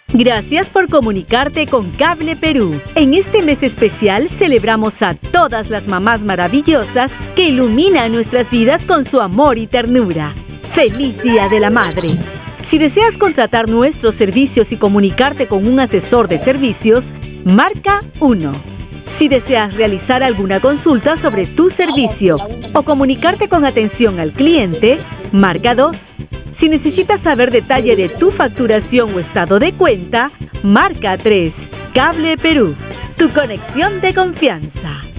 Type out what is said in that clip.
Gracias por comunicarte con Cable Perú. En este mes especial celebramos a todas las mamás maravillosas que iluminan nuestras vidas con su amor y ternura. ¡Feliz Día de la Madre! Si deseas contratar nuestros servicios y comunicarte con un asesor de servicios, marca 1. Si deseas realizar alguna consulta sobre tu servicio o comunicarte con atención al cliente, marca 2. Si necesitas saber detalle de tu facturación o estado de cuenta, marca 3. Cable Perú, tu conexión de confianza.